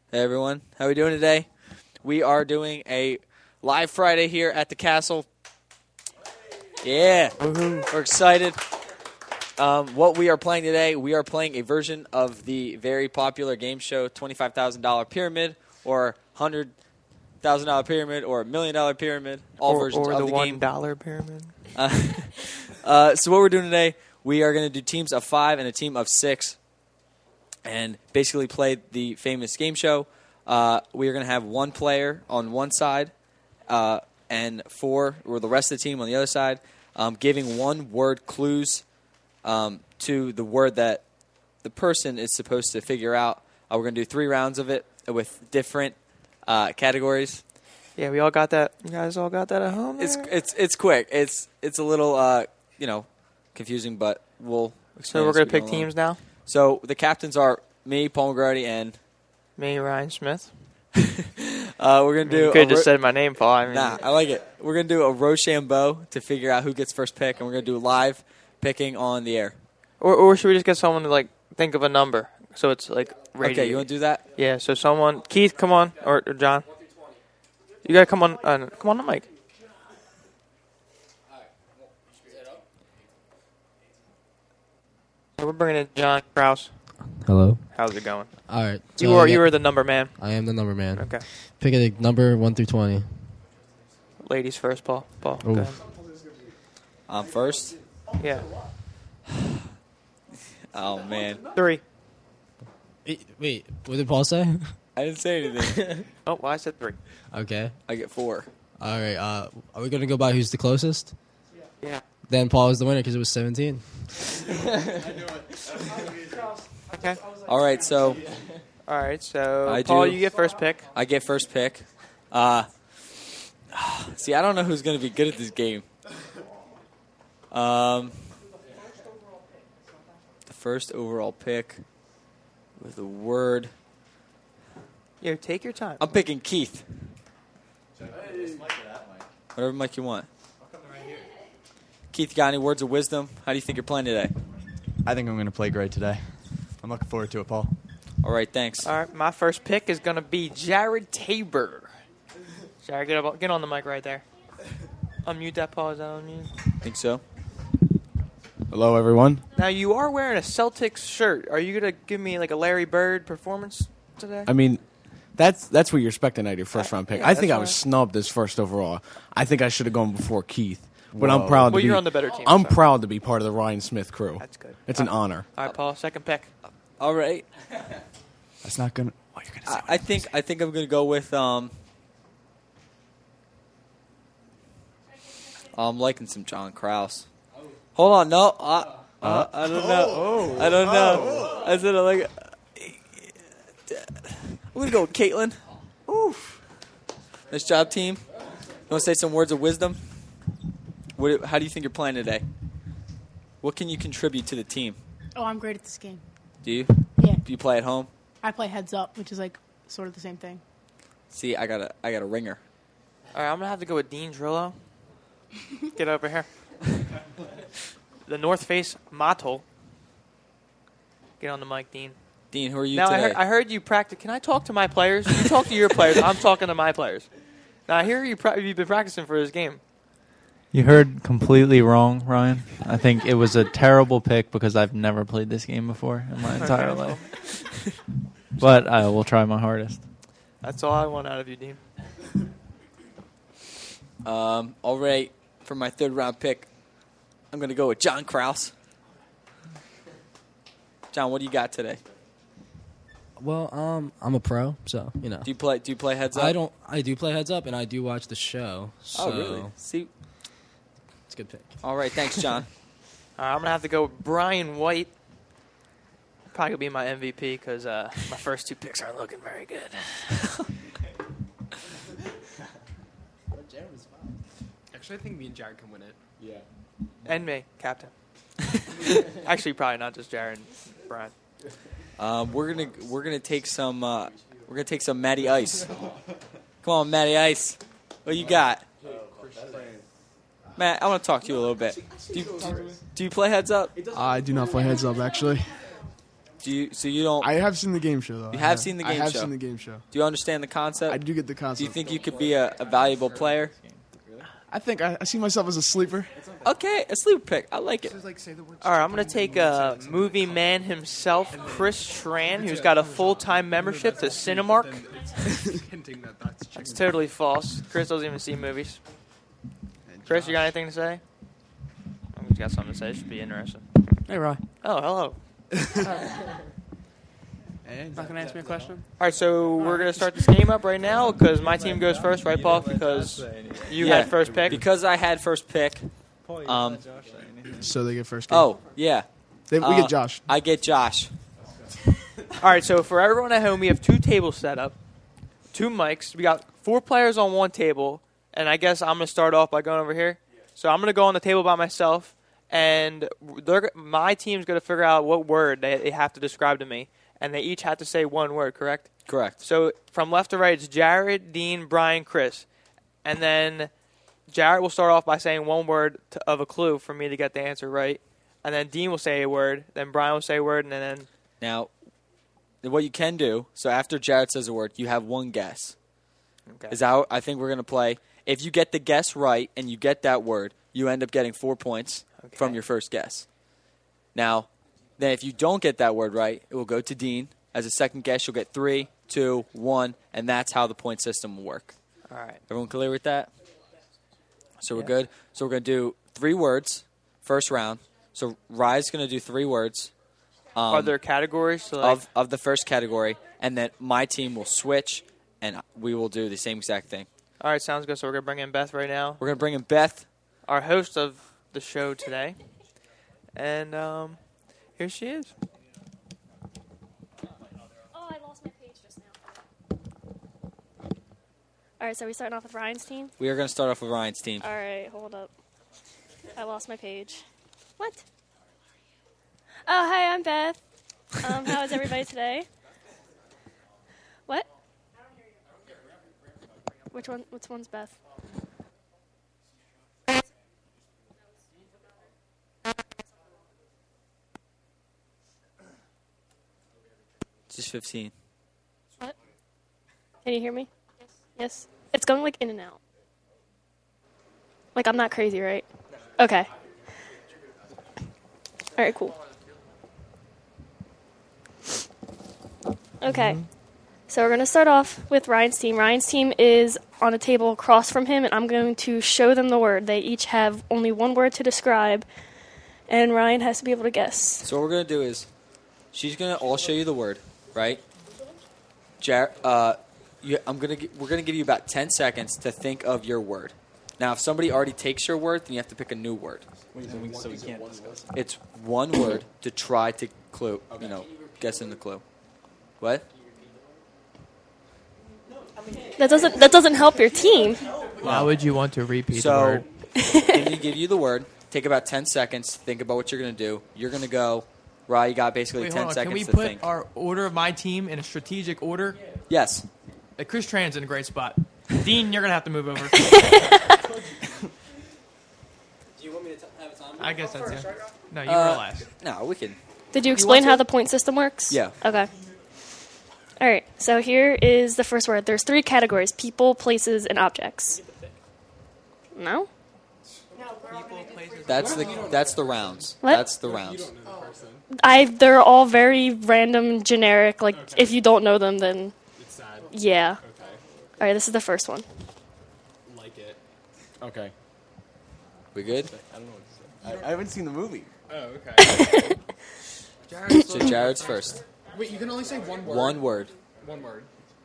Hey everyone, how are we doing today? We are doing a live Friday here at the castle. Yeah, we're excited. What we are playing today, we are playing a version of the very popular game show $25,000 Pyramid, or $100,000 Pyramid, or $1 million Pyramid. All versions of the game. $1 pyramid. So what we're doing today, we are going to do teams of 5 and a team of 6. And basically play the famous game show. We are going to have one player on one side and 4, or the rest of the team on the other side, giving one-word clues to the word that the person is supposed to figure out. We're going to do 3 rounds of it with different categories. Yeah, we all got that. You guys all got that at home? It's quick. It's a little confusing, but we'll. So we're going to pick teams now. So the captains are me, Paul McGrady, and me, Ryan Smith. We're gonna do. You could have just said my name, Paul. Nah, I like it. We're gonna do a Rochambeau to figure out who gets first pick, and we're gonna do live picking on the air. Or should we just get someone to think of a number so it's radio? Okay, you want to do that? Yeah. So someone, Keith, come on, or John. You gotta come on. Come on the mic. We're bringing in John Kraus. Hello. How's it going? All right. So you were the number man. I am the number man. Okay. Pick a number 1 through 20. Ladies first, Paul. Go ahead. I'm first. Yeah. Oh man. 3. Wait, what did Paul say? I didn't say anything. Oh, well, I said 3. Okay. I get 4. All right. Are we gonna go by who's the closest? Yeah. Then Paul is the winner because it was 17. Okay. All right. So Paul, you get first pick. I get first pick. See, I don't know who's going to be good at this game. The first overall pick with the word. Yeah, take your time. I'm picking Keith. Whatever mic you want. Keith, you got any words of wisdom? How do you think you're playing today? I think I'm going to play great today. I'm looking forward to it, Paul. All right, thanks. All right, my first pick is going to be Jared Tabor. Jared, get on the mic right there. Unmute that, Paul. Is that on mute? I think so. Hello, everyone. Now, you are wearing a Celtics shirt. Are you going to give me a Larry Bird performance today? I mean, that's what you're expecting at your first-round pick. Yeah, I think I that's was fine. snubbed as first overall. I think I should have gone before Keith. But I'm proud to be. You're on the better team. I'm so. proud to be part of the Ryan Smith crew. That's good. It's an honor. All right, Paul, second pick. All right. That's not going to... Oh, you're going to say I think I'm going to go with I'm liking some John Kraus. Hold on, no. I don't know. I don't know. I said I like I'm going to go with Caitlin. Oof. Nice job, team. You want to say some words of wisdom? How do you think you're playing today? What can you contribute to the team? Oh, I'm great at this game. Do you? Yeah. Do you play at home? I play heads up, which is sort of the same thing. See, I got a ringer. All right, I'm going to have to go with Dean Drillo. Get over here. The North Face motto. Get on the mic, Dean. Dean, who are you now, today? I heard you practice. Can I talk to my players? You talk to your players. I'm talking to my players. Now, I hear you've been practicing for this game. You heard completely wrong, Ryan. I think it was a terrible pick because I've never played this game before in my entire life. But I will try my hardest. That's all I want out of you, Dean. All right, for my third round pick, I'm going to go with John Kraus. John, what do you got today? Well, I'm a pro, so you know. Do you play heads up? I do play heads up, and I do watch the show. So Oh, really? See, it's a good pick. all right, thanks, John. I'm going to have to go with Brian White. Probably going to be my MVP because my first 2 picks aren't looking very good. Actually, I think me and Jared can win it. Yeah. And me, captain. Actually, probably not just Jared and Brian. We're gonna take some Matty Ice. Come on, Matty Ice. What you got? Matt, I want to talk to you a little bit. Do you play heads up? I do not play heads up, actually. Do So you don't. I have seen the game show though. You have seen the game I have show. seen the game show. Do you understand the concept? I do get the concept. Do you think you could be a valuable player? I think I see myself as a sleeper. Okay, a sleeper pick. I like it. All right, I'm going to take a movie man himself, Chris Tran, who's got a full-time membership to Cinemark. Hinting that that's chicken. It's totally false. Chris doesn't even see movies. Chris, you got anything to say? He's got something to say. It should be interesting. Hey, Roy. Oh, hello. Not gonna answer me a question. All right, so we're going to start this game up right now because my team goes first, right, Paul? Because you had first pick. Because I had first pick. So they get first game. Oh, yeah. We get Josh. I get Josh. All right, so for everyone at home, we have 2 tables set up, 2 mics. We got 4 players on one table, and I guess I'm going to start off by going over here. So I'm going to go on the table by myself, and my team's going to figure out what word they have to describe to me, and they each have to say one word, correct? Correct. So from left to right, it's Jared, Dean, Brian, Chris. And then Jared will start off by saying one word of a clue for me to get the answer right. And then Dean will say a word, then Brian will say a word, and then... Now, what you can do, so after Jared says a word, you have one guess. Okay. Is how I think we're going to play. If you get the guess right and you get that word, you end up getting 4 points from your first guess. Now, then if you don't get that word right, it will go to Dean. As a second guess, you'll get 3, 2, 1, and that's how the point system will work. All right. Everyone clear with that? So we're good. So we're going to do 3 words, first round. So Rye's going to do 3 words. Are there categories? So of the first category, and then my team will switch, and we will do the same exact thing. All right, sounds good. So we're going to bring in Beth right now. We're going to bring in Beth, our host of the show today. And here she is. Oh, I lost my page just now. All right, so we're starting off with Ryan's team? We are going to start off with Ryan's team. All right, hold up. I lost my page. What? Oh, hi, I'm Beth. How is everybody today? What? Which one's Beth? Just 15. What? Can you hear me? Yes. It's going like in and out. Like I'm not crazy, right? Okay. All right, cool. Okay. So we're going to start off with Ryan's team. Ryan's team is on a table across from him, and I'm going to show them the word. They each have only one word to describe, and Ryan has to be able to guess. So what we're going to do is she's going to all show you the word, right? We're going to give you about 10 seconds to think of your word. Now, if somebody already takes your word, then you have to pick a new word. So we can't discuss it. It's one word to try to guess in the clue. What? That doesn't help your team. Why would you want to repeat the So, word? I'm going to give you the word. Take about 10 seconds. Think about what you're going to do. You're going to go. Rye, you got basically Wait, 10 hold on. seconds Can we to put think. our order of my team in a strategic order? Yes. Chris Tran's in a great spot. Dean, you're going to have to move over. Do you want me to have a time? I guess that's it. No, you were last. No, we can. Did you explain how the point system works? Yeah. Okay. All right, so here is the first word. There's 3 categories: people, places, and objects. No? That's the rounds. What? That's the rounds. They're all very random, generic. Like, if you don't know them, then... It's sad. Yeah. Okay. All right, this is the first one. Like it. Okay. We good? I don't know what to say. I haven't seen the movie. Oh, okay. So Jared's first. Wait, you can only say one word? One word. One word.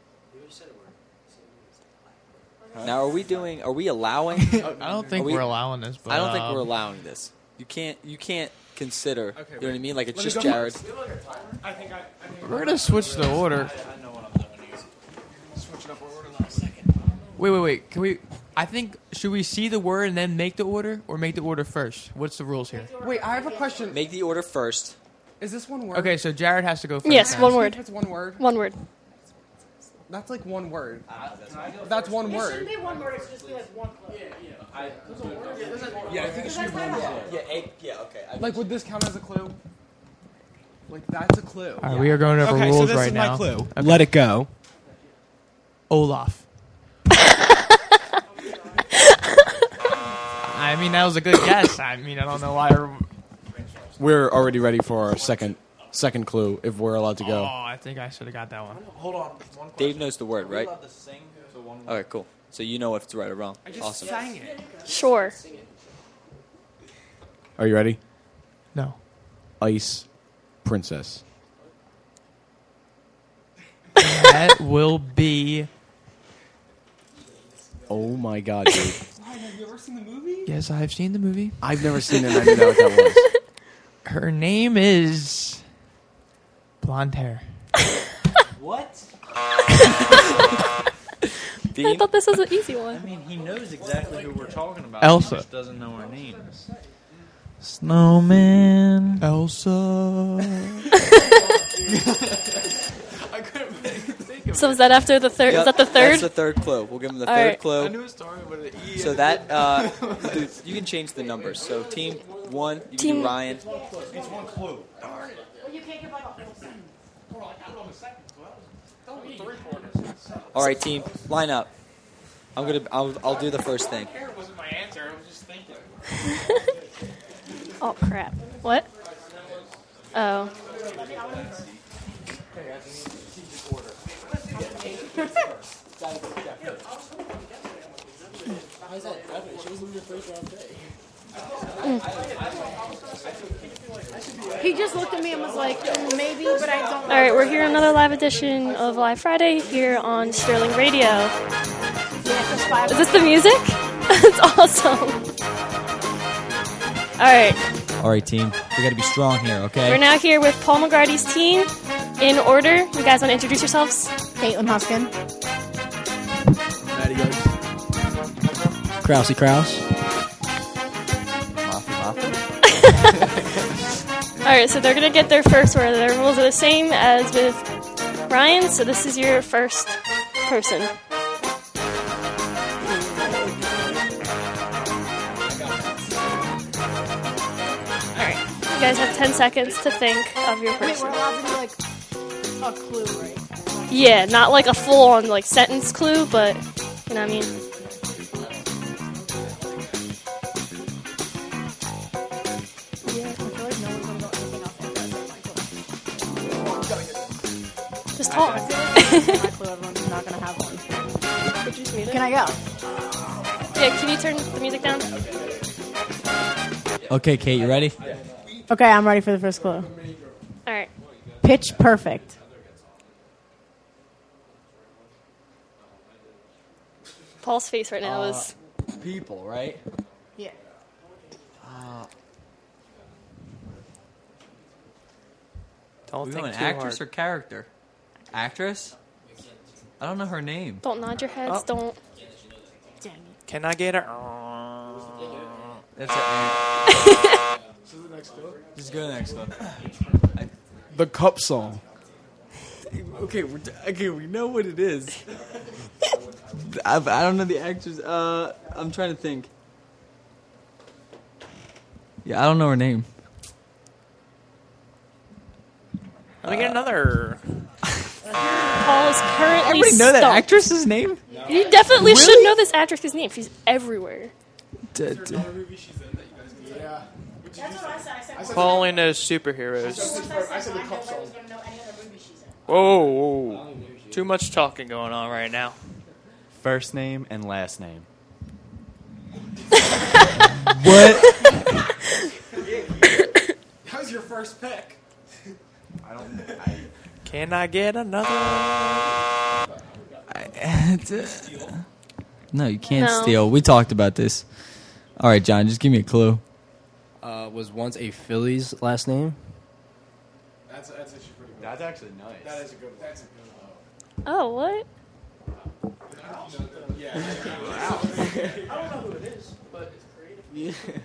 Now, are we allowing? I don't think we're allowing this. But, I don't think we're allowing this. You can't consider. Okay, you know what I mean? Like, it's Let me just go Jared. I think We're going to switch the order. I know what I'm doing. Switch it up order in a second. Wait. Can we... I think, should we see the word and then make the order, or make the order first? What's the rules here? Wait, I have a question. Make the order first. Is this one word? Okay, so Jared has to go first. Yes, now. one word. If it's one word? One word. That's like one word. That's one word. be one word. It should just be like one clue. Yeah, I think it should be one word. Yeah, okay. Like, would this count as a clue? Like, that's a clue. All right, we are going over Okay, rules so this right is now. my clue. Okay. Let it go. Olaf. I mean, that was a good guess. I mean, I don't know why. We're already ready for our second clue if we're allowed to Oh, go. I think I should have got that one. Hold on. Dave knows the word, right? Okay, cool. So you know if it's right or wrong. I just Awesome. sang it. Sure. Are you ready? No. Ice Princess. That will be. Oh my God, dude. Have you ever seen the movie? Yes, I've seen the movie. I've never seen it and I didn't know what that was. Her name is. Blonde hair. What? I thought this was an easy I one. mean, he knows exactly who we're talking about. Elsa. He just doesn't know our names. Snowman. Elsa. So is that after the third? Yep, Is that the third? That's the third clue. We'll give him the All third right. clue. it started with an E. So that dude, you can change the numbers. So team 1, you can Team- do Ryan. It's one clue. All right, team, line up. I'll do the first thing. Hair wasn't my answer. I was just thinking. Oh crap! What? Oh. He just looked at me and was like, maybe, but I don't know. All right, we're here another live edition of Live Friday here on Sterling Radio. Is this the music? It's awesome. All right, team, we got to be strong here, okay? we're now here with Paul McGrady's team. In order, you guys want to introduce yourselves? Caitlin Huskin. Krause Kraus. All right, so they're gonna get their first word. Their rules are the same as with Ryan. So this is your first person. All right, you guys have 10 seconds to think of your Wait, we're person. allowed to do, like, a clue, right? Yeah, not like a full-on like sentence clue, but you know what I mean. Just talk. My clue, everyone's not gonna have one. Could you just mute it? Can I go? Yeah, can you turn the music down? Okay, Kate, you ready? Okay, I'm ready for the first clue. All right. Pitch Perfect. Paul's face right now is. People, right? Yeah. Don't We think going too actress hard. or character? Actress? I don't know her name. Don't nod your heads. Oh. Don't. Can I get her? That's it. Just go to the next one. The Cup Song. Okay, we know what it is. I don't know the actress. I'm trying to think. Yeah, I don't know her name. Let me get another. Paul is currently Everybody know that stumped. actress's name? You definitely Really? should know this actress's name. She's everywhere. Paul only knows superheroes. I said the Cup Song. Whoa. Too much talking going on right now. First name and last name. What? That was your first pick. Can I get another? No, you can't No. steal. We talked about this. All right, John, just give me a clue. Was once a Phillies last name. That's actually pretty good. That's actually nice. That is a good. That's a good. Oh, what? Yeah. I don't know who it is, but it's creative.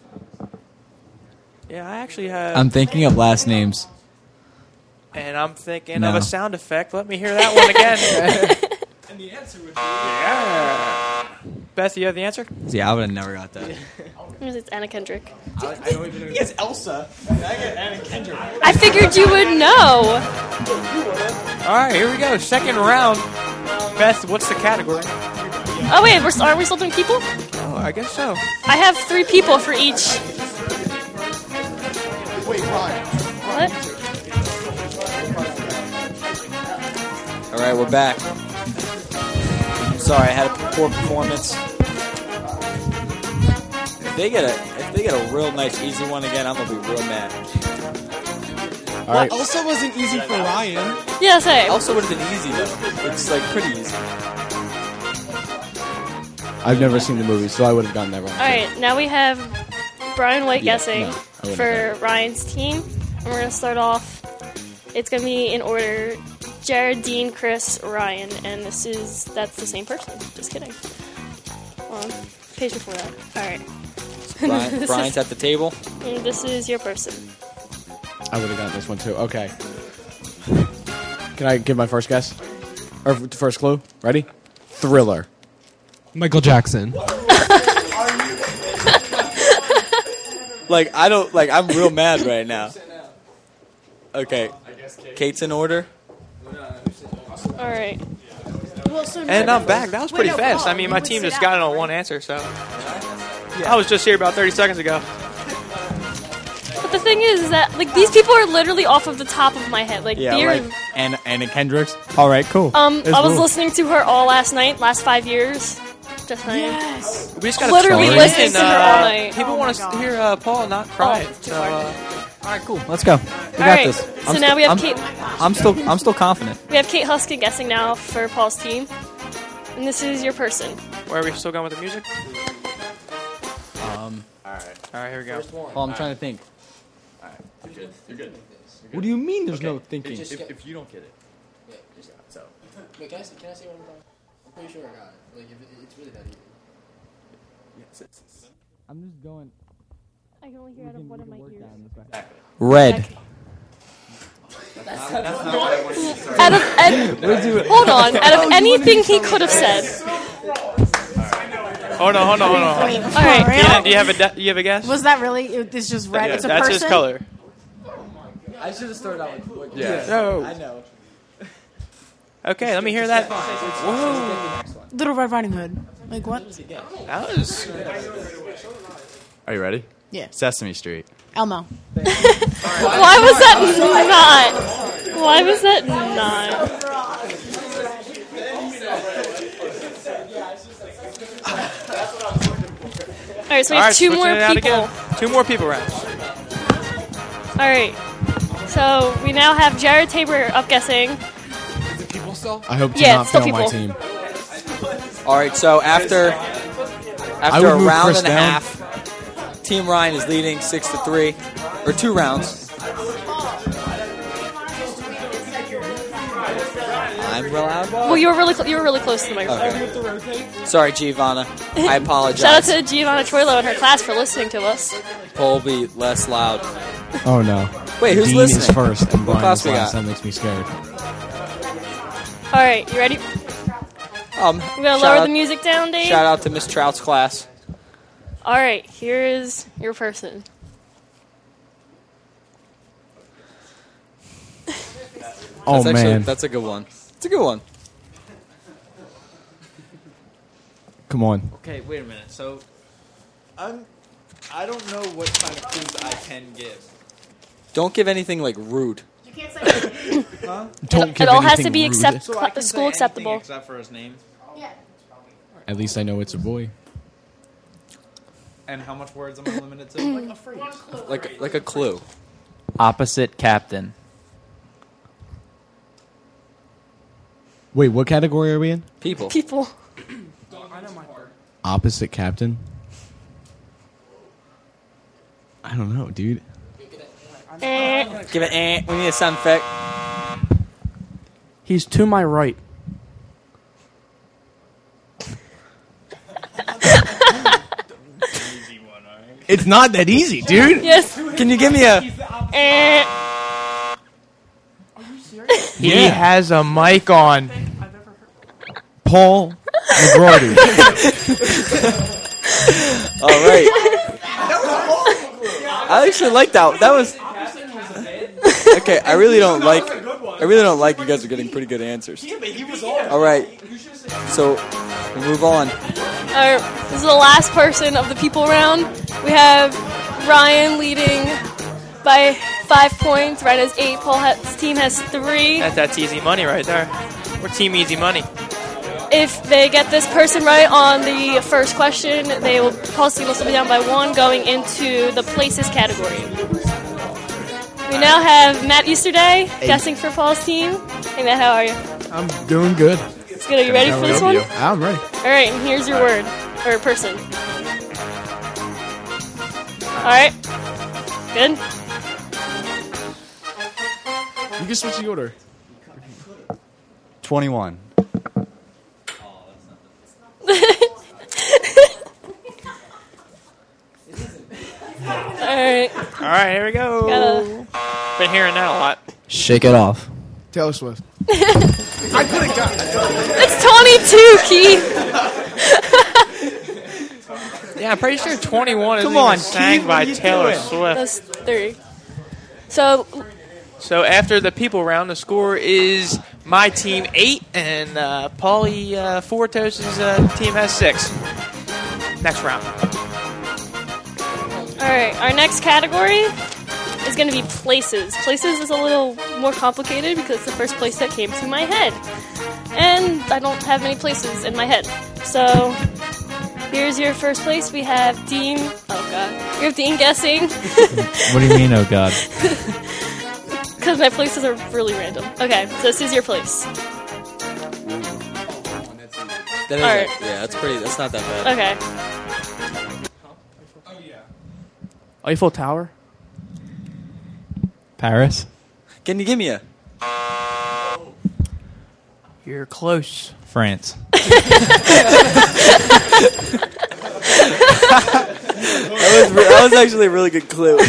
Yeah, I actually have. I'm thinking of last names. And I'm thinking No. of a sound effect. Let me hear that one again. And the answer would be. Yeah. Beth, you have the answer? Yeah, I would have never got that. It's Anna Kendrick. Yes, Elsa. I get Anna Kendrick. I figured you would know. All right, here we go. Second round. Beth, what's the category? Oh wait, aren't we still doing people? Oh, I guess so. I have 3 people for each. Wait, Ryan. What? All right, we're back. I'm sorry, I had a poor performance. If they get a real nice easy one again, I'm gonna be real mad. All right. Elsa wasn't easy for Ryan. Yeah, same. Also would have been easy though. It's like pretty easy. I've never seen the movie, so I would have gotten that wrong. All right, now we have Brian White Yeah, guessing no, I wouldn't for have Ryan's team. And we're going to start off. It's going to be in order Jared, Dean, Chris, Ryan. And that's the same person. Just kidding. Hold on. Page before that. All right. Brian's at the table. And this is your person. I would have gotten this one too. Okay. Can I give my first guess? Or first clue? Ready? Thriller. Michael Jackson. I'm real mad right now. Okay. Kate's in order. All right. And I'm back. That was pretty fast. I mean, my team just got it on one answer, so. I was just here about 30 seconds ago. But the thing is that these people are literally off of the top of my head. Anna Kendrick's. All right, cool. I was listening to her all last 5 years. Just saying. Yes. We just got literally listening to her all night. People want to hear Paul not cry. So, all right, cool. Let's go. We got right, this. so now we have Kate. I'm still confident. We have Kate Huskin guessing now for Paul's team, and this is your person. Where are we still going with the music? All right, here we go. Well, I'm trying to think. All right, you're good. What do you mean there's no thinking? If you don't get it. So. Wait, can I say what I'm talking? I'm pretty sure I got it. It's really that easy. I'm just going. I can only hear out of one of my ears. Red. Hold on. Out of anything he could have said. Hold on. All right. Tina, do you have a guess? Was that really? It's just red. It's a that's person. his color. I should have started out with. Yeah. No. I know. Okay, let me hear that. Whoa. Little Red Riding Hood. Like what? That was. Are you ready? Yeah. Sesame Street. Elmo. Why was that not? Why was that not? All right, so we have 2 more people. 2 more people rounds. All right. So we now have Jared Tabor up guessing. Is it people still? I hope to Yeah, not it's still fail my people. team. All right, so after would a move round Chris and a down. half, Team Ryan is leading 6-3, or 2 rounds. I'm real loud. Well, you were really close to the microphone. Okay. Sorry, Giovanna. I apologize. Shout out to Giovanna Troilo and her class for listening to us. Paul, be less loud. Oh no. Wait, who's Dean listening? is first and What Brian class is we last. got? That makes me scared. All right, you ready? We're gonna lower the music down, Dave. Shout out to Miss Trout's class. All right, here is your person. Oh That's man. that's a good one. It's a good one. Come on. Okay, wait a minute. So, I don't know what kind of clues I can give. Don't give anything like rude. You can't say. Don't give It all has to anything be rude. So I can say school anything acceptable. except for his name. Yeah. At least I know it's a boy. And how much words am I limited to? Like a phrase. Like a clue. Opposite captain. Wait, what category are we in? People. People. Opposite captain? I don't know, dude. Give it. We need a sound effect. He's to my right. It's not that easy, dude. Yes. Can you give me a? He has a mic on. Paul McGrady. All right. I actually like that. That was okay. I really don't like you guys are getting pretty good answers. All right, so we move on. Alright, this is the last person of the people round. We have Ryan leading by 5 points. Ryan has 8. Paul's team has 3. That's easy money right there. We're team easy money. If they get this person right on the first question, Paul's team will still be down by 1 going into the places category. We now have Matt Easterday guessing for Paul's team. Hey Matt, how are you? I'm doing good. It's good. Are you ready for this one? I'm ready. Alright, and here's your word. Or person. Alright. Good. You can switch the order. 21. Alright. Alright, here we go. Been hearing that a lot. Shake it off. Taylor Swift. I could have got It's 22, Keith. Yeah, I'm pretty sure 21 is Come on, sang Keith, by what are you Taylor doing? Swift. That's 3. So after the people round, the score is my team 8 and Paulie Fortos' team has 6. Next round. Alright, our next category is going to be places. Places is a little more complicated because it's the first place that came to my head. And I don't have many places in my head. So, here's your first place. We have Dean. Oh, God. We have Dean guessing. What do you mean, oh God? Because my places are really random. Okay, so this is your place. That is All right. That's not that bad. Okay. Eiffel Tower. Paris? Can you give me a? You're close. France. That was actually a really good clue.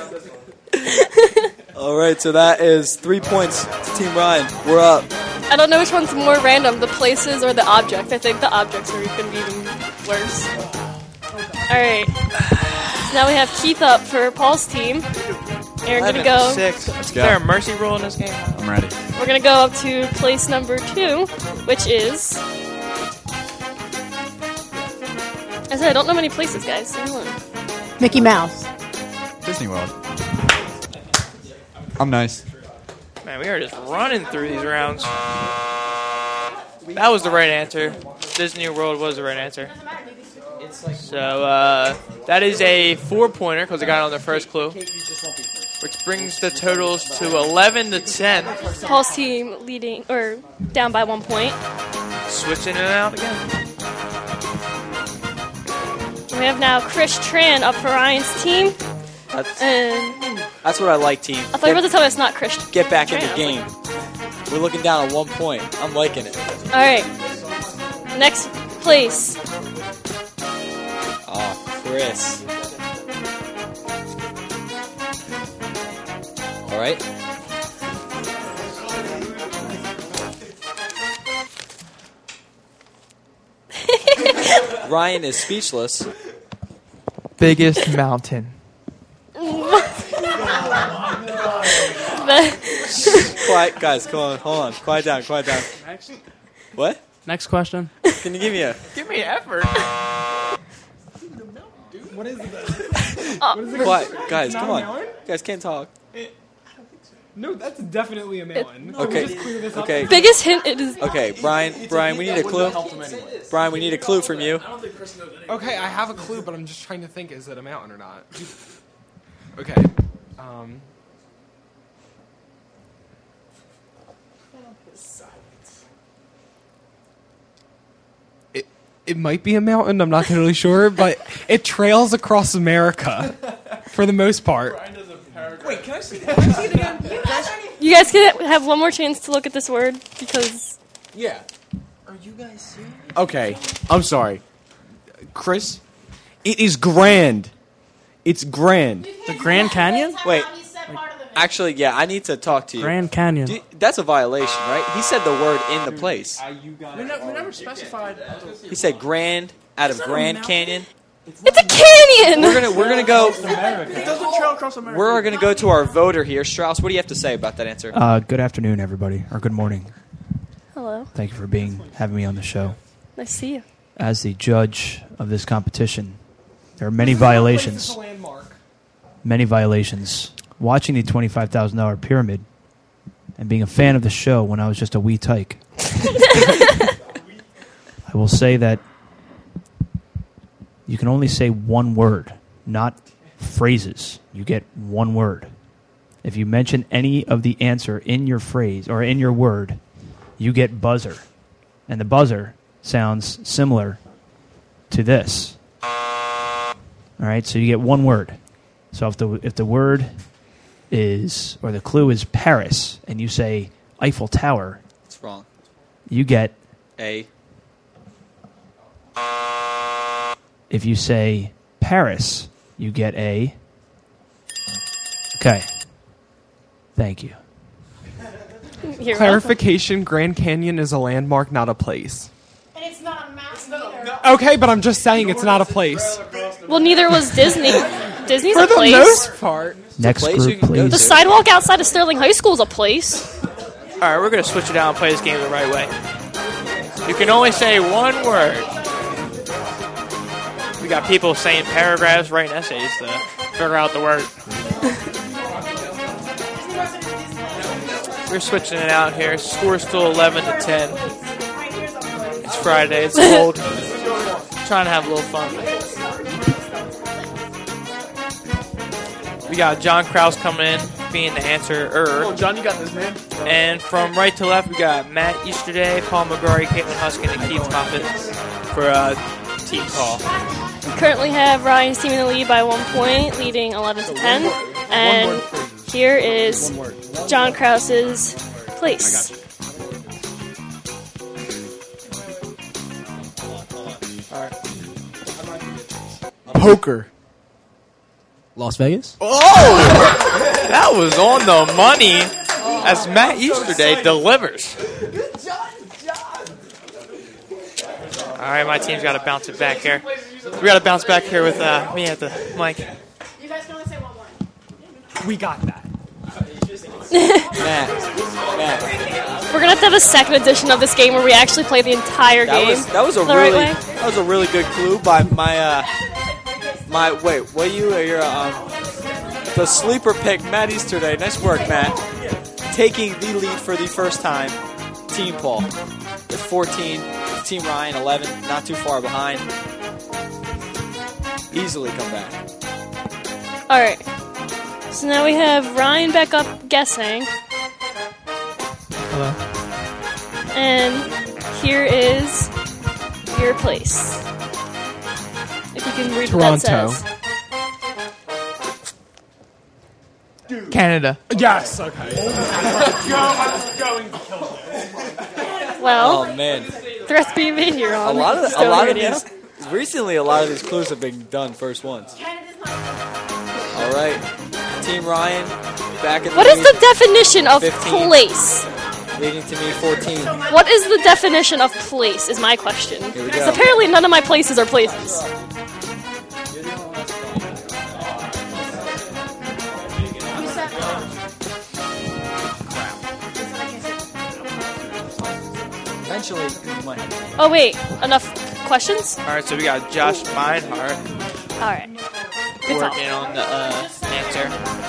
All right, so that is 3 points to Team Ryan. We're up. I don't know which one's more random, the places or the object. I think the objects are going to be even worse. Alright. So now we have Keith up for Paul's team. And we're going to go... 6. Let's Is go. there a mercy rule in this game? I'm ready. We're going to go up to place number 2, which is... I said I don't know many places, guys. Hang on. Mickey Mouse. Disney World. I'm nice. Man, we are just running through these rounds. That was the right answer. Disney World was the right answer. So, that is a 4-pointer because I got it on the first clue. Which brings the totals to 11 to 10. Paul's team leading, or down by 1 point. Switching it out again. We have now Chris Tran up for Ryan's team. And That's what I like, team. I thought you were about to tell me it's not Chris. Get back Tran. in the game. We're looking down at 1 point. I'm liking it. Alright. Next place. Oh, Chris. All right. Ryan is speechless. Biggest mountain. Quiet, guys. Come on, hold on. Quiet down. Next. What? Next question. Can you give me a? Give me effort. What is that? Quiet, guys. Not Come a on. melon? You guys can't talk. No, that's definitely a melon. Can Okay. we just clear this up? Okay. Biggest hint is. Okay, Brian, we need a clue. Brian, we need a clue from you. Okay, I have a clue, but I'm just trying to think, is it a mountain or not? Okay. It might be a mountain, I'm not totally sure, but it trails across America for the most part. Wait, can I see it again? You guys can have one more chance to look at this word because. Yeah. Are you guys serious? Okay. I'm sorry. Chris, it is grand. It's grand. The Grand Canyon? Wait. Actually, yeah, I need to talk to you. Grand Canyon. That's a violation, right? He said the word in the place. We never specified. He said Grand out of Grand Canyon. It's a canyon. We're gonna go. It doesn't trail across America. We're gonna go to our voter here, Strauss. What do you have to say about that answer? Good afternoon, everybody, or good morning. Hello. Thank you for having me on the show. Nice to see you. As the judge of this competition, there are many violations. Many violations. Watching the $25,000 pyramid and being a fan of the show when I was just a wee tyke. I will say that you can only say one word, not phrases. You get one word. If you mention any of the answer in your phrase or in your word, you get buzzer. And the buzzer sounds similar to this. All right, so you get one word. So if the word is, or the clue is Paris, and you say Eiffel Tower, It's wrong. you get. A. If you say Paris, you get a. Okay. Thank you. You're Clarification: Grand Canyon is a landmark, not a place. And it's not a mountain either. Okay, but I'm just saying it's not a place. Well, neither was Disney. Disney's For a the place. most part. Next place you group, can go please. The sidewalk outside of Sterling High School is a place. All right, we're going to switch it out and play this game the right way. You can only say one word. We got people saying paragraphs, writing essays to figure out the word. We're switching it out here. Score's still 11-10. It's Friday. It's cold. Trying to have a little fun. We got John Krause coming in, being the answerer. Oh, John, you got this, man. And from right to left, we got Matt Easterday, Paul McGrory, Caitlin Huskin, and Keith Moffett for team call. We currently have Ryan's team in the lead by 1 point, leading 11-10. And here is John Krause's place. Poker. Las Vegas? Oh! That was on the money as Matt Easterday delivers. All right, my team's got to bounce it back here. We got to bounce back here with me at the mic. You guys can only say one word. We got that. We're gonna have to have a second edition of this game where we actually play the entire game. That was a the really right way. that was a really good clue by my wait, what you your the sleeper pick, Matt Easterday. Nice work, Matt. Taking the lead for the first time. Team Paul with 14, Team Ryan 11, not too far behind. Easily come back. All right. So now we have Ryan back up guessing. Hello. And here is your place. If you can read what that says. Canada. Yes. Okay. Well, Oh man, threats being made here on a lot of Stone Radio. these recently, a lot of these clues have been done first ones. All right, Team Ryan back at the What is lead, the definition of 15. place? leading to me 14. What is the definition of place is my question. Here we Because go. apparently none of my places are places. Eventually, you might have. Oh wait, enough questions? All right, so we got Josh Beinhardt All right. Good talk. working on the answer.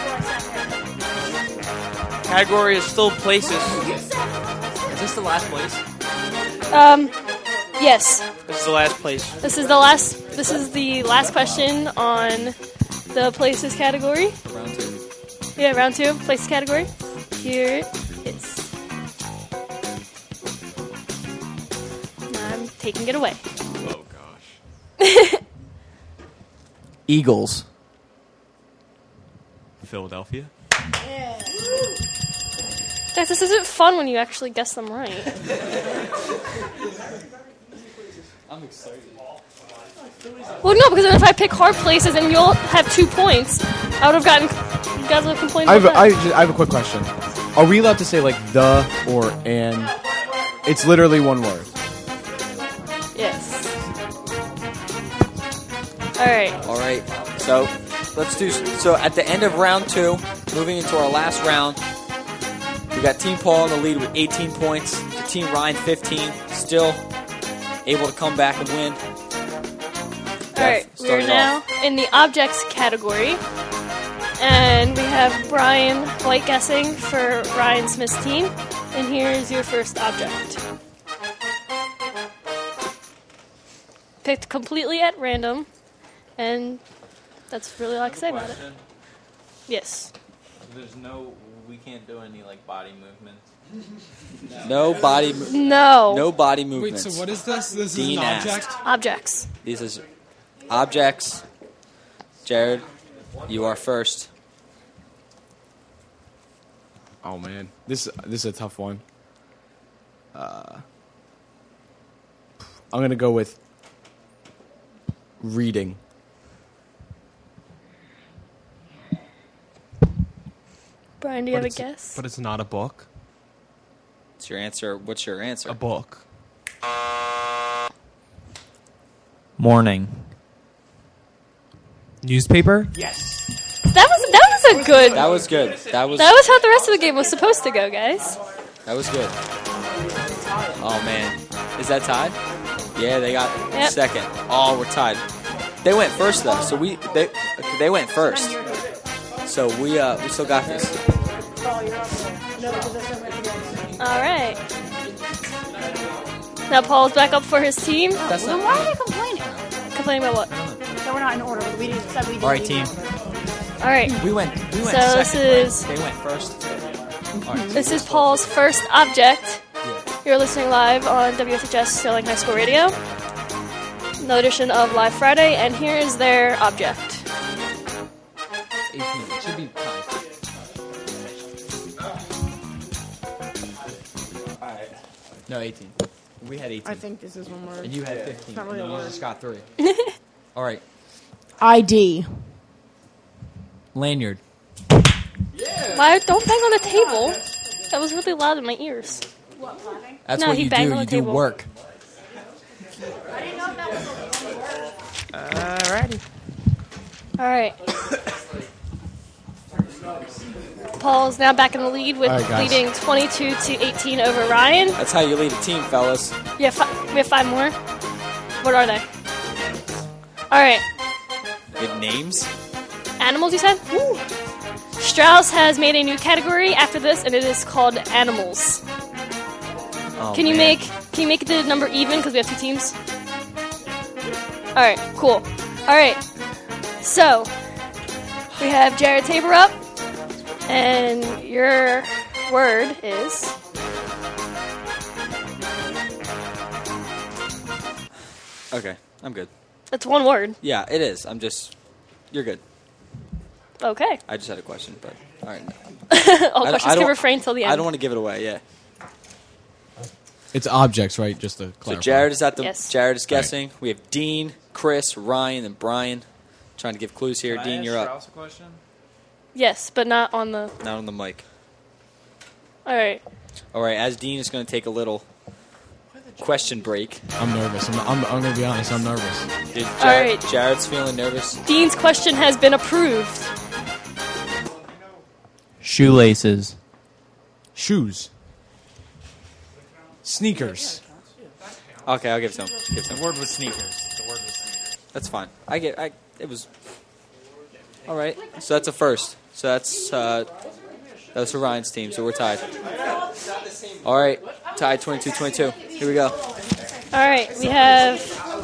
Category is still places. Is this the last place? Yes. This is the last place. This is the last question on the places category. Round 2. Yeah, round 2, places category. Here it is. I'm taking it away. Oh gosh. Eagles. Philadelphia. Guys, this isn't fun when you actually guess them right. I'm excited. Well, no, because then if I pick hard places and you'll have 2 points, I would have gotten. You guys would have complained I about have, that. I have a quick question. Are we allowed to say like the or and? It's literally one word. Yes. All right. All right. So let's do. So at the end of round 2, moving into our last round, we got Team Paul in the lead with 18 points. To Team Ryan 15, still able to come back and win. All right. We're now in the objects category, and we have Brian White guessing for Ryan Smith's team. And here's your first object. Picked completely at random, and that's really all I can say about it. Yes. We can't do any like body movements. No body. No. No body Wait, movements. so what is this? This Dean is an asked. object? Objects. These is objects. Jared, you are first. Oh man, this is a tough one. I'm gonna go with reading. Brian, do you have a guess? But it's not a book. What's your answer? What's your answer? A book. Morning. Newspaper? That was a good. That was good. That was how the rest of the game was supposed to go, guys. that was good. Oh man, is that tied? Yeah, they got Yep. second. Oh, we're tied. They went first though, so they went first. So we still got this. All right. Now Paul's back up for his team. That's Then not. why are they complaining? Complaining about what? That we're not in order. We said we didn't. All right, team. All right. We went. So second, this is right? They went first. All right. this is Paul's first object. You're listening live on WSHS Sterling High School Radio. No edition of Live Friday, and here is their object. 18. It should be tied. All right. No, 18. We had 18. I think this is one word. And you had 15. It's not really a and you word. just got 3. All right. ID. Lanyard. Why don't bang on the table? That was really loud in my ears. That's No, what he you banged do. on You the do table. work. Alrighty. All right. Paul's now back in the lead with All right, guys. leading 22 to 18 over Ryan. That's how you lead a team, fellas. We have 5 more. What are they? All right. With names. Animals, you said? Woo. Strauss has made a new category after this, and it is called animals. Oh, Can you man. make the number even because we have 2 teams? All right, cool. All right, so we have Jared Tabor up, and your word is Okay, I'm good. it's one word. Yeah, it is. You're good. Okay. I just had a question, but all right. All questions can don't- refrain till the end. I don't want to give it away. Yeah. It's objects, right? Just to So clarify. Jared is at the. Yes. Jared is guessing. We have Dean, Chris, Ryan, and Brian. Trying to give clues here. Dean, you're up. A question? Yes, but not on the. Not on the mic. All right. All right. As Dean is going to take a little question break. I'm nervous. I'm gonna be honest. I'm nervous. All right. Jared's feeling nervous. Dean's question has been approved. Shoelaces. Shoes. Sneakers. Okay, I'll give it to him. Give it to him. The word was sneakers. That's fine. It was. All right. So that's a first. So that was for Ryan's team. So we're tied. All right. Tied 22-22. Here we go. All right, we have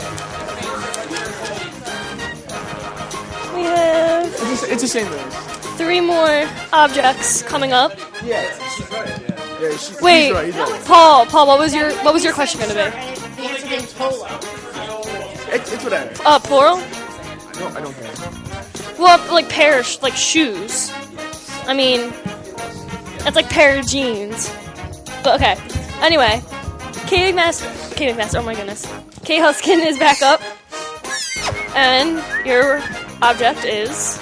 It's the same thing. 3 more objects coming up. Yeah, she's right. Yeah, she's Wait, right. He's right. Paul, what was your question going to be? The answer being polo. It's whatever. Plural? I don't care. Well, like pair, like shoes. I mean, that's like pair of jeans. But okay. Anyway, K McMaster. Oh my goodness. Kay Huskin is back up, and your object is.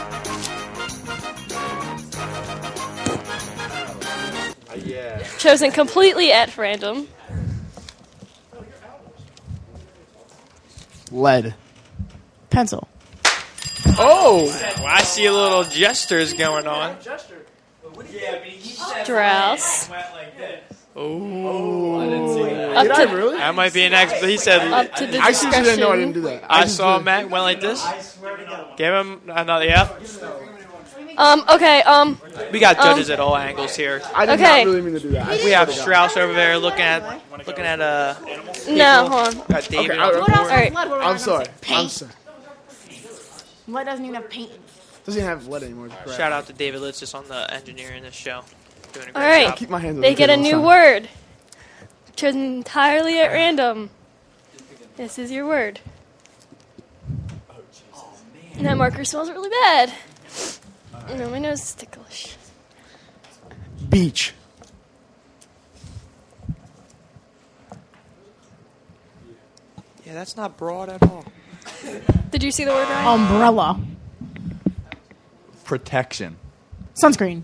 Yeah. Chosen completely at random. Lead. Pencil. Oh, I see a little gestures going on. Strauss. Oh, I didn't see that. Up Did I to, really? that might be an X. He said. up to the I seriously didn't know I didn't discussion. do that. I just saw did- Matt went like this. Give him another. Yeah. Okay. We got judges at all angles here. I did Okay. not really mean to do that. We have Strauss over there looking at No, hold on. got David Okay, on the What else board. has blood? What I'm sorry. I'm Paint. sorry. Blood doesn't even have paint. Doesn't even have lead anymore. It's crap. Shout out to David Litzis on the engineering this show. Doing a great All right. job. Keep my hands on They the get a table, new it's word. Chosen entirely at random. This is your word. And that marker smells really bad. No, my nose is ticklish. fine. Beach. Yeah, that's not broad at all. Did you see the word, Ryan? Umbrella. Protection. Sunscreen.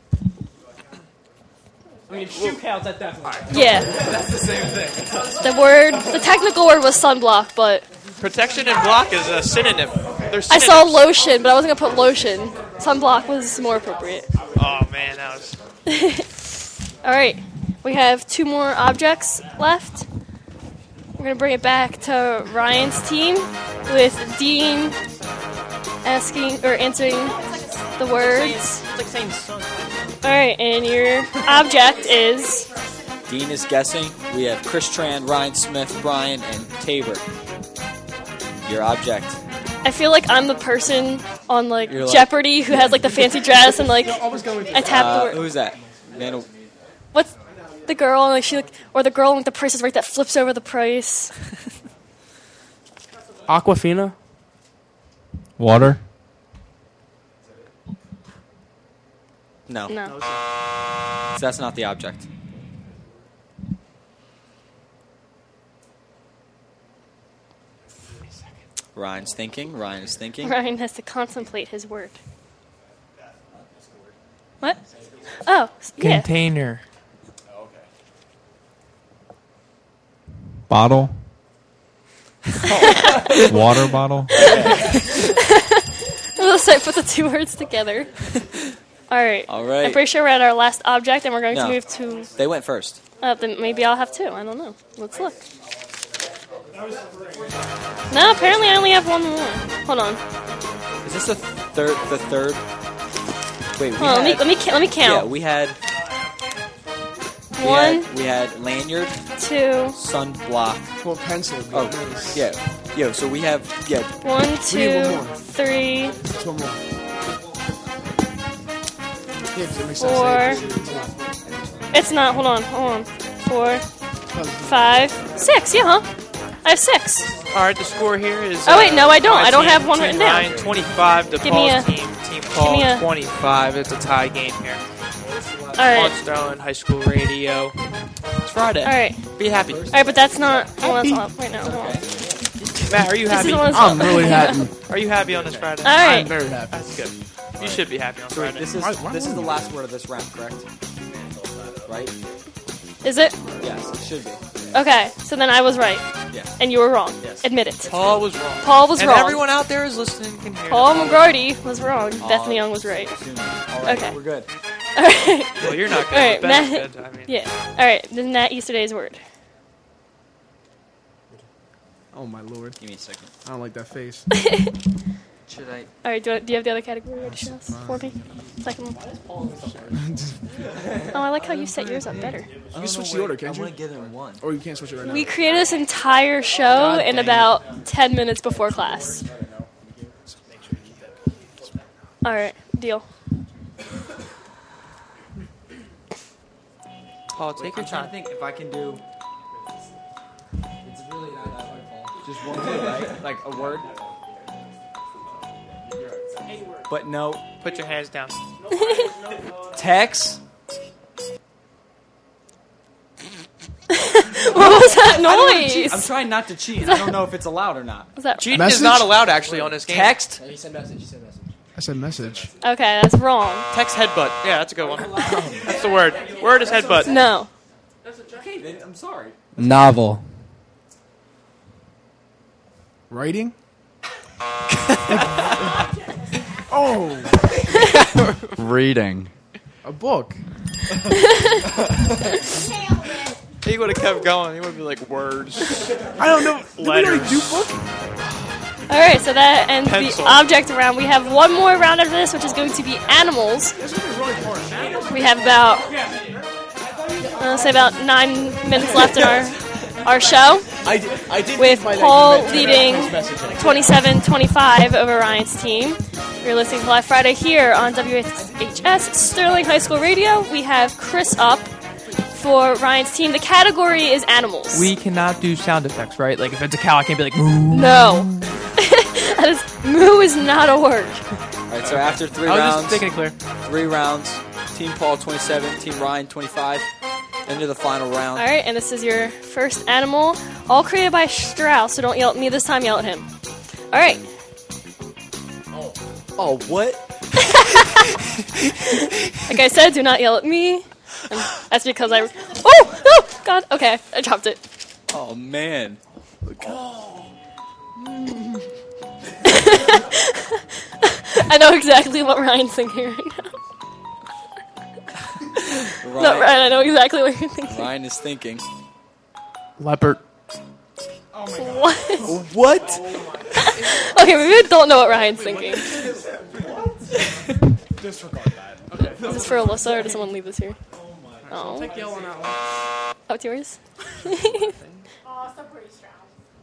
I mean, if shoe counts, that definitely. Yeah. That's the same thing. The technical word was sunblock, but Protection and block is a synonym. They're I saw synonyms. lotion, but I wasn't gonna put lotion. Sunblock was more appropriate. Oh man, that was. All right, we have two more objects left. We're gonna bring it back to Ryan's team with Dean asking or answering the words. It's like saying sun. All right, and your object is Dean is guessing. We have Chris Tran, Ryan Smith, Brian, and Tabor. Your object. I feel like I'm the person on like You're like- Jeopardy who has like the fancy dress and like I tap the word. Who's that? Man, What's the girl and like she like or the girl with the price is right that flips over the price. Aquafina. Water. no. No. So that's not the object. Ryan's thinking. Ryan is thinking. Ryan has to contemplate his word. What? Oh, yeah. Container. Bottle. Water bottle. Let's say put the two words together. All right. All right. I'm pretty sure we're at our last object, and we're going No. to move to. They went first. Then maybe I'll have two. I don't know. Let's look. No, apparently I only have one more. Hold on. Is this the third? The third? Wait. Hold on. Let me Yeah, count. we had. One, We had lanyard, two, sunblock. Well, pencil. Oh, Nice. yeah. Yo, so we have one, We need one two, more. three, Just one more. Yeah, 'cause it makes Four. sense. It's not. Hold on. 4, 5, 6. Yeah, huh? I have 6. All right, the score here is. Oh, wait, no, I don't. my I don't team, have one team written down. Ryan, 25 to Give me Paul's a- team. Team Paul, me a- 25. It's a tie game here. All right. On Sterling High School Radio. It's Friday. All right. Be happy. All right, but that's not. Hold on. Hold on. Wait, no. Hold on. Matt, are you This happy? is the one I'm really happy. Are you happy on this Friday? All right. I'm very happy. That's good. You should be happy on So Friday. this is the last word of this round, correct? Right? Is it? Yes, it should be. Okay, so then I was right. Yeah. And you were wrong. Yes. Admit it. Paul was wrong. Paul was and wrong. everyone out there is listening can hear Paul that McGrady was wrong. Bethany Young was right. All right, Okay. we're good. All right. Well, you're not good. All right, but Ben's Matt. good. I mean, Yeah. All right. Then Nat yesterday's word. Oh my lord. Give me a second. I don't like that face. Should I? All right. Do you have the other category ready to show us for me? Second one. Oh, I like how you set yours up better. You can switch the order, can't you? I want to get it in one. Or you can't switch it right now. We created this entire show in about 10 minutes before class. All right. Deal. Paul, take your I'm trying to time. think if I can do. It's really not that hard, Paul. Just one word, right? Like a word. But no. Put your hands down. Text. What was that noise? I'm trying not to cheat. I don't know if it's allowed or not. Was that Cheating Message? is not allowed actually on this game. Text. He said message. He said message. I said message. Okay, that's wrong. Text headbutt. Yeah, that's a good one. That's the word. Word is headbutt. No. Okay, then I'm sorry. Novel. Writing? Oh, Reading. a book. He would have kept going. He would be like words. I don't know. Did we already Letters. do book? All right, so that ends Pencil. the object round. We have one more round after this, which is going to be animals. We have about, say about 9 minutes left in our show. I did With my, like, Paul you meant leading message. 27-25 over Ryan's team. You're listening to Live Friday here on WHS Sterling High School Radio. We have Chris up for Ryan's team. The category is animals. We cannot do sound effects, right? Like if it's a cow, I can't be like moo. No. Moo is not a word. All right, so after 3 I was rounds, just making it clear. 3 rounds, Team Paul 27, Team Ryan 25, into the final round. All right, and this is your first animal, all created by Strauss, so don't yell at me this time, yell at him. All right. Oh, what? Like I said, do not yell at me. And that's because I... Oh, God. Okay, I dropped it. Oh, man. I know exactly what Ryan's thinking right now. No, Ryan, I know exactly what you're thinking. Ryan is thinking. Leopard. What? What? Okay, maybe I don't know what Ryan's thinking. Disregard that. Okay. Is this for Alyssa, or does someone leave this here? Oh. Take the one out. Oh, it's yours? Oh, so pretty strong.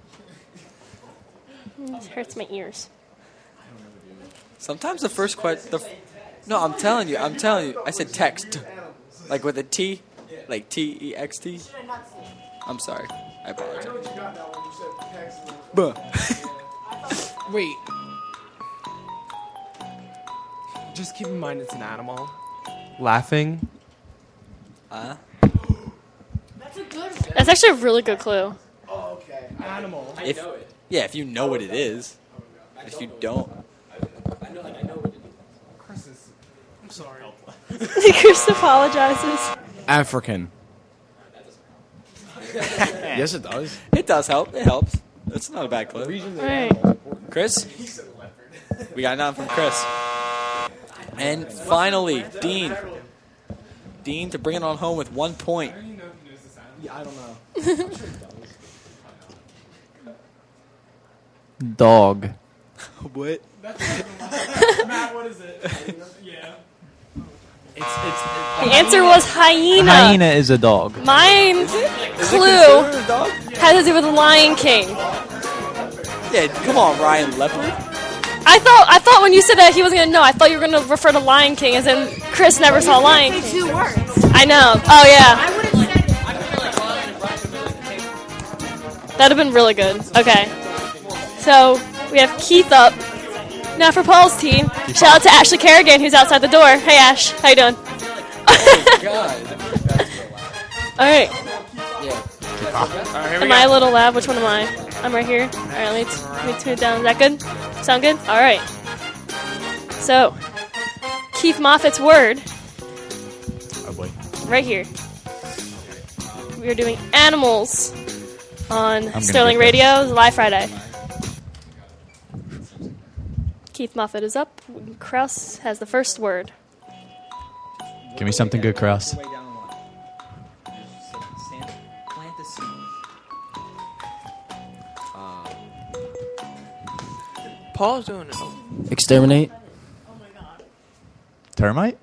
It hurts my ears. Sometimes the first question... No, I'm telling you. I said text. Like with a T. Like T-E-X-T. I'm sorry. I apologize. Buh. Wait. Just keep in mind it's an animal. Laughing. That's a good one. That's actually a really good clue. Oh, okay. Animal. If you know what it is. If you don't... I'm sorry. Chris apologizes. African. Yes, it does. It does help. It helps. It's not a bad clue. Right. Chris? We got 9 from Chris. And finally, Dean. Dean to bring it on home with 1 point. Yeah, I don't know. Dog. What? Matt, what is it? Yeah. The answer was hyena. Hyena is a dog. Mine clue has to do with Lion King. Yeah, come on, Ryan. Leopard? I thought when you said that he wasn't gonna know. I thought you were gonna refer to Lion King, as in Chris never saw Lion King. 2 words. I know. Oh yeah, I would have said it. that'd have been really good. Okay, so we have Keith up. Now for Paul's team, shout out to Ashley Kerrigan, who's outside the door. Hey Ash, how you doing? God. All right. Alright, here we Am I a go. little loud? Which one am I? I'm right here. All right, let me tune it down. Is that good? Sound good? All right. So, Keith Moffat's word. Oh boy. Right here. We are doing animals on gonna Sterling get this. Radio Live Friday. Keith Moffat is up. Kraus has the first word. Give me something good, Kraus. Plant the seed. Paul's doing it. Exterminate. Termite?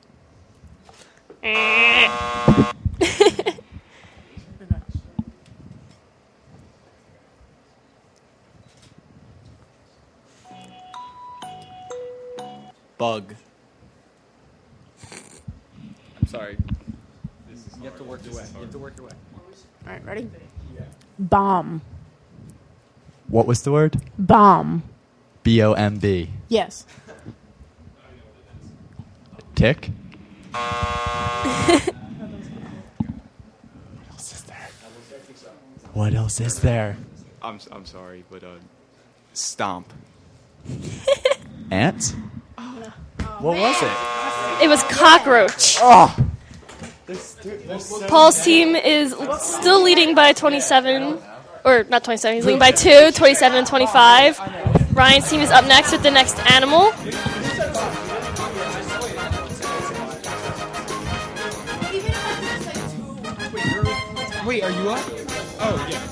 Bug. I'm sorry. You have to work your way. All right, ready? Bomb. What was the word? Bomb. B-O-M-B. Yes. Tick? What else is there? I'm sorry, but stomp. Ants? What was it? It was cockroach. Oh. Paul's team is still leading by 27, or not 27, he's leading by 2, 27 and 25. Ryan's team is up next with the next animal. Wait, are you up? Oh, yeah.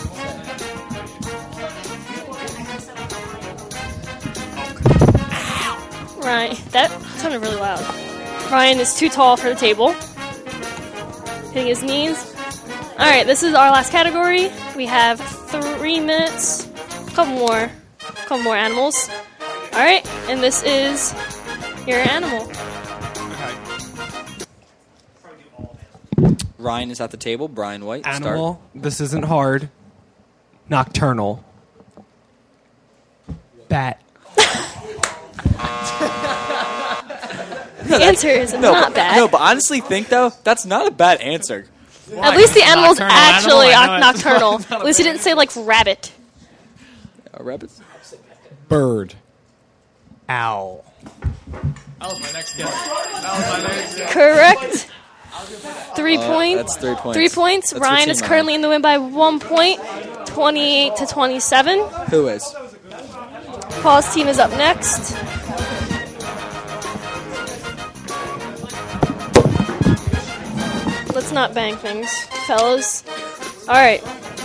Ryan, that sounded really loud. Ryan is too tall for the table. Hitting his knees. Alright, this is our last category. We have 3 minutes. Couple more animals. Alright, and this is your animal. Ryan is at the table. Brian White. Animal. This isn't hard. Nocturnal. Bat. The answer is not bad. No, but honestly, think though that's not a bad answer. At least the animal's Nocturnal actually animal? nocturnal. At least he didn't say like rabbit. Rabbits. Bird. Owl. That was my next guess. Correct. 3 points. That's 3 points. 3 points. That's for Ryan Team is currently in the win by 1 point, 28-27. Who is? Paul's team is up next. Let's not bang things, fellas. All right.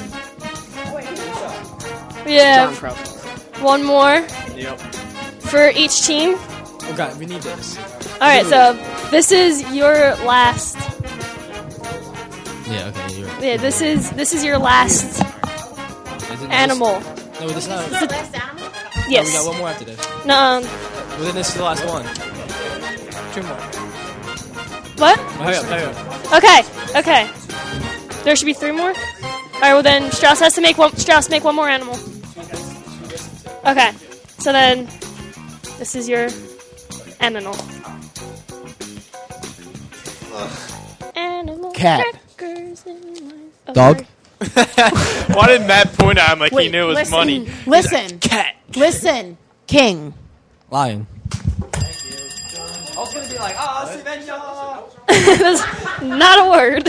We have one more for each team. Oh god, we need this. All right, so this is your last. Yeah, okay, you're right. Yeah, this is your last animal. No, this is not. This is our last animal? Yes. No, we got one more after this. No. Well, then this is the last one. 2 more. What? Hurry up, hurry up. Okay. There should be 3 more. All right. Well, then Strauss has to make one. Strauss, make one more animal. Okay. So then, this is your animal. Animal Cat. crackers in my- Dog. Why did Matt point at him like he knew it was listen, money? Listen. Cat. Listen. King. Lion. I was gonna be like, That's not a word.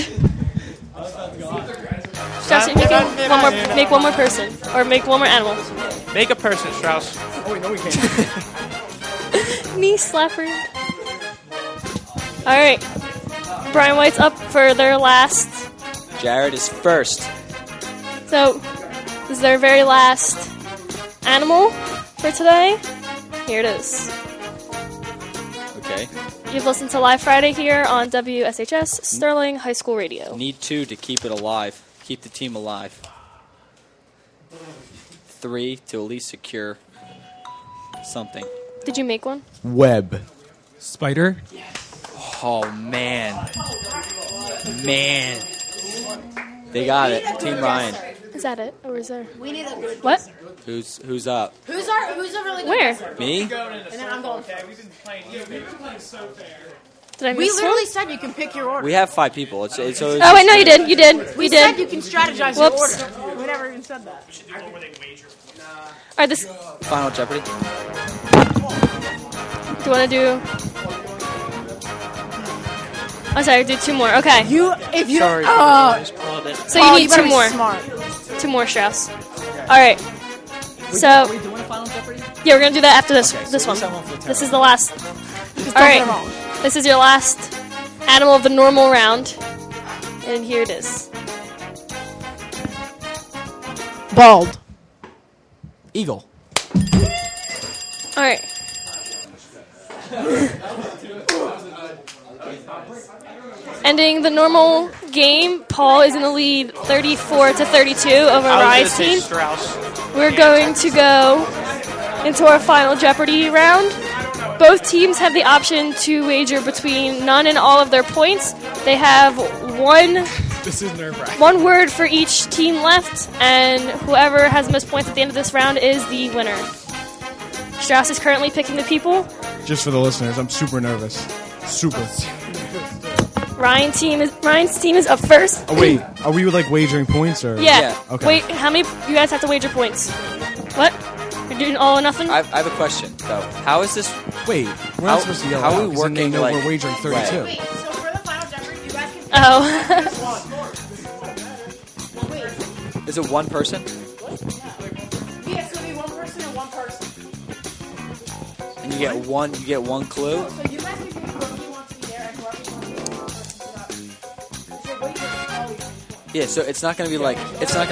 Strauss, make one more person, or make one more animal. Make a person, Strauss. Oh wait, no we can't. Knee slapper. All right, Brian White's up for their last. Jared is first. So, this is their very last animal for today. Here it is. Okay. You've listened to Live Friday here on WSHS Sterling High School Radio. Need 2 to keep it alive. Keep the team alive. 3 to at least secure something. Did you make one? Web. Spider. Oh man. They got it. Team Ryan. Is that it, or is there? We need a good. What? Who's up? Who's a really good Where? person? Me? And then I'm going. Did I We miss literally one? said you can pick your order. We have 5 people. It's Oh wait, no, you did. You did. We You did. said you can strategize Whoops. your order. We never even said that. All right, this. Final Jeopardy. Do you want to do? I'm sorry, do 2 more. Okay. If you. Sorry. Oh. Just pulled it. So you Oh, need better 2 be more. Smart. 2 more, Strauss. All right. So. Are we doing Final Jeopardy? Yeah, we're gonna do that after this. Okay, so this at one. least I won't feel This is the last. All don't right. get it wrong. This is your last animal of the normal round, and here it is. Bald. Eagle. All right. Ending the normal game, Paul is in the lead 34-32 over Ryan's team. Strauss. We're going to go into our final Jeopardy round. Both teams have the option to wager between none and all of their points. They have This is nerve-wracking. one word for each team left, and whoever has the most points at the end of this round is the winner. Strauss is currently picking the people. Just for the listeners, I'm super nervous. Super. Ryan's team is up first. Oh, wait, are we like wagering points or? Yeah. Okay. Wait, how many? You guys have to wager points. What? You're doing all or nothing? I have a question though. How is this? Wait, we're not supposed to yell How out, are we 'cause then they working? know Like we're wagering 32. Right. Wait, so for the final Jeopardy, you guys can. Oh. Is it one person? Yeah, so it'll be one person and one person. And you get one. You get one clue. So you guys can pick whoever you want to be there and whoever you want to be there. So wait, all these people. Yeah, so it's not gonna be like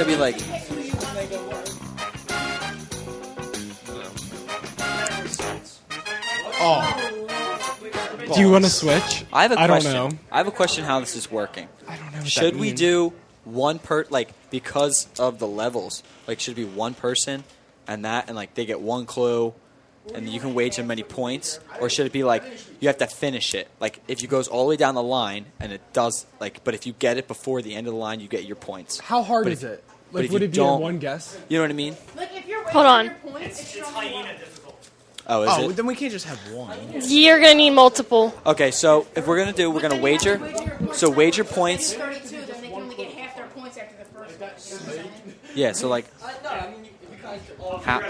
Oh. Do you want to switch? I have a I don't question. know. I have a question how this is working. I don't know what Should that we means. do one because of the levels, like should it be one person and like they get one clue and you can wage them many points, or should it be like you have to finish it? Like if it goes all the way down the line and it does but if you get it before the end of the line, you get your points. How hard But is if- it? but Like, if would you it be a don't- one guess? You know what I mean? Like if you're Hold on. your points, it's hyena difficult. Oh, is it? then we can't just have one. You're gonna need multiple. Okay, so if we're gonna we're gonna wager. So wager points. 32, then they can only get half their points after the first one. Yeah, so like. How,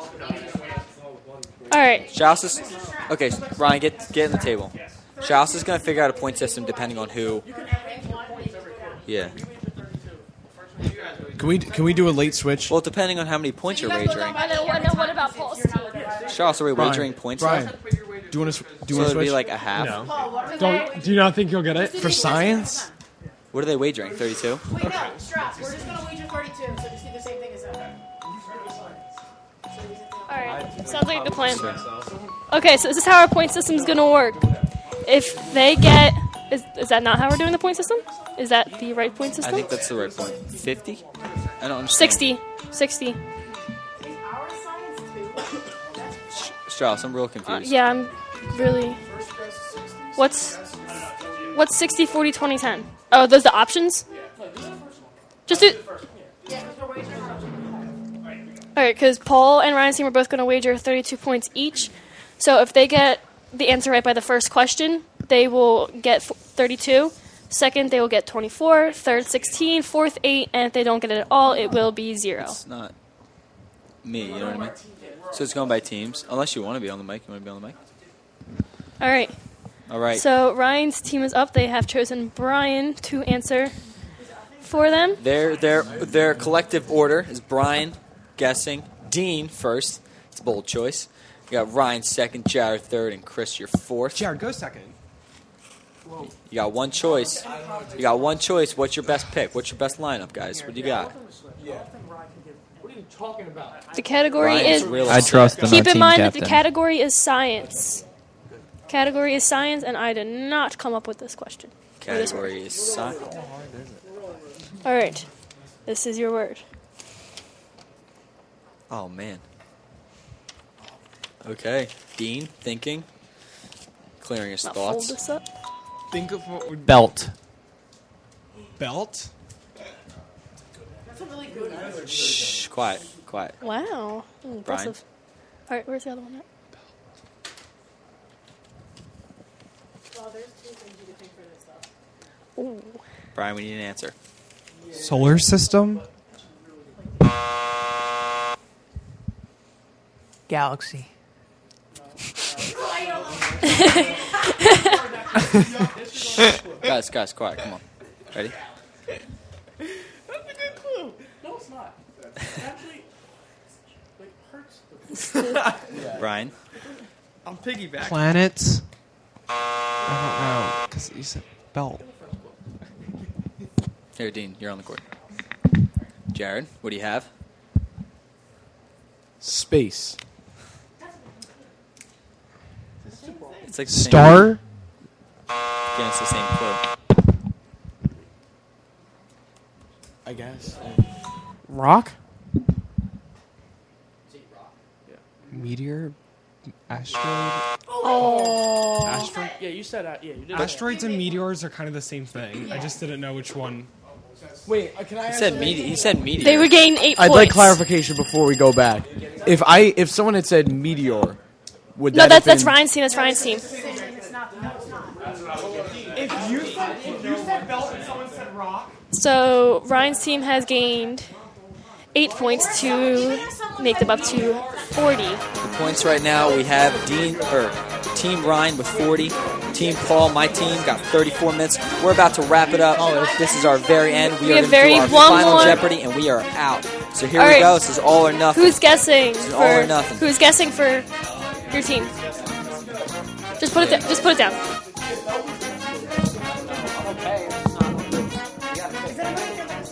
All right. Joust is okay. Ryan, get in the table. Joust is gonna figure out a point system depending on who. Yeah. Can we do a late switch? Well, depending on how many points you're wagering. I know. What about Paul's team? Joust, are we Brian, wagering points? Brian, now? do you want to So do you want to it'd be switch like a half. Do you not think you'll get it? for science? What are they wagering? 32. Wait, no, Strauss, we're just going to wager 32, so just do the same thing as that. All right. Sounds like a good plan. Okay, so this is how our point system is gonna work. If they get, is that not how we're doing the point system? Is that the right point I system? think that's the right point. 50. I don't understand. 60. Strauss, I'm real confused. Yeah, I'm really. What's 60, 40, 20, 10? Oh, those the options? Just do. All right, because Paul and Ryan's team are both going to wager 32 points each. So if they get the answer right by the first question, they will get 32. Second, they will get 24. Third, 16. Fourth, 8. And if they don't get it at all, it will be 0. It's not me, you know what I mean? So it's going by teams. Unless you want to be on the mic. You want to be on the mic? All right. All right. So Ryan's team is up. They have chosen Brian to answer for them. Their collective order is Brian guessing, Dean first. It's a bold choice. You got Ryan second, Jared third, and Chris your fourth. Jared, go second. You got one choice. What's your best pick? What's your best lineup, guys? What do you got? What are you talking about? The category Ryan is. real I upset. trust in our Keep in team mind captain. that the category is science. Category is science, and I did not come up with this question. Or this word. Category is science. All right. This is your word. Oh man. Okay, Dean thinking, clearing his Now fold thoughts. this up. Think of what would Belt. belt. That's a really good answer. Shh, quiet. Wow. Impressive. All right, where's the other one at? Well, there's two things you could think for this stuff. Ooh. Brian, we need an answer. Solar system. Galaxy. Guys, quiet. Come on. Ready? That's a good clue. No, it's not. It actually, hurts. Brian. I'm piggybacking. Planets. I don't know because you said belt. Here, Dean, you're on the court. Jared, what do you have? Space. It's like the Star. Again, it's the same clue. I guess. Rock. Meteor. Asteroid. Oh. Asteroid. Yeah, you said that. Yeah, you did. Asteroids and meteors are kind of the same thing. I just didn't know which one. Wait, can I? He said meteor. They would gain 8 I'd points. like clarification before we go back. If someone had said meteor, would No, that have that's been- Ryan's team. That's Ryan's team. If you said belt and someone said rock. So Ryan's team has gained 8 points to make them up to 40. The points right now, we have Team Ryan with 40. Team Paul, my team, got 34 minutes. We're about to wrap it up. This is our very end. We are have going to do our one final more. Jeopardy, and we are out. So here All we right. go. This is all or nothing. Who's guessing This is for all or nothing. Who's guessing for your team? Just put it down. Just put it down.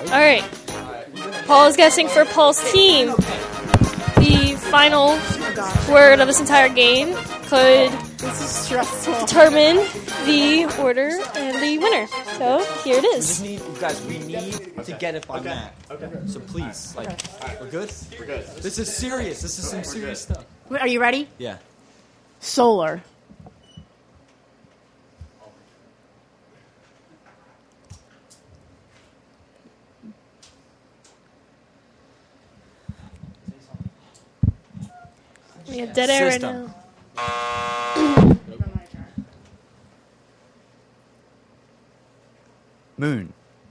All right. Paul is guessing for Paul's team. The final word of this entire game could determine the order and the winner. So here it is. We need to get it by Matt. Okay. So please, we're good? We're good. This is serious. This is some serious stuff. Are you ready? Yeah. Solar. We have dead air right System. now. Moon.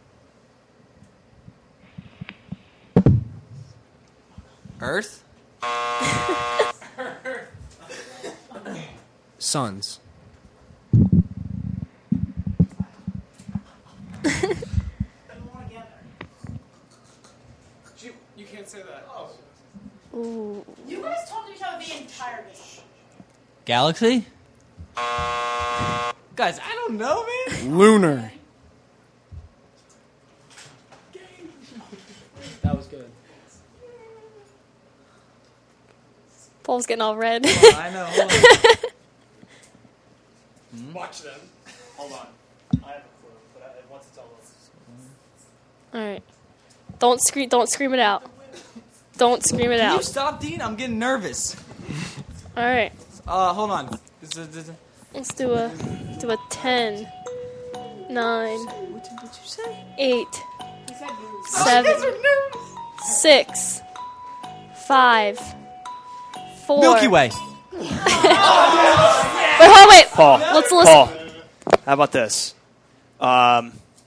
Earth? Suns. You can't say that. Ooh. You guys talk to each other the entire game. Galaxy? Guys, I don't know, man. Lunar. That was good. Paul's getting all red. I know. Hold on. Watch them. Hold on. I have a clue, but once it's all over. All right. Don't scream it out. Don't scream it Can you out. stop, Dean? I'm getting nervous. All right. Hold on. Let's do a 10, 9, 8, 7, 6, 5, 4. Milky Way. Wait. Paul. Let's listen. Paul. How about this? I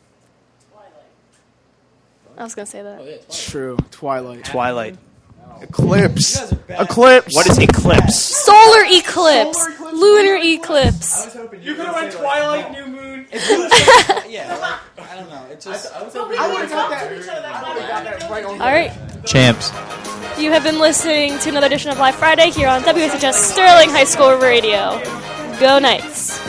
was gonna say that. True. Twilight. Twilight. Eclipse. Eclipse. What is eclipse? Solar eclipse. Lunar eclipse. You could have went Twilight, New Moon. Yeah, I don't know. It's just. I would have got that right on. All right. Champs. You have been listening to another edition of Live Friday here on WSHS Sterling High School Radio. Go Knights.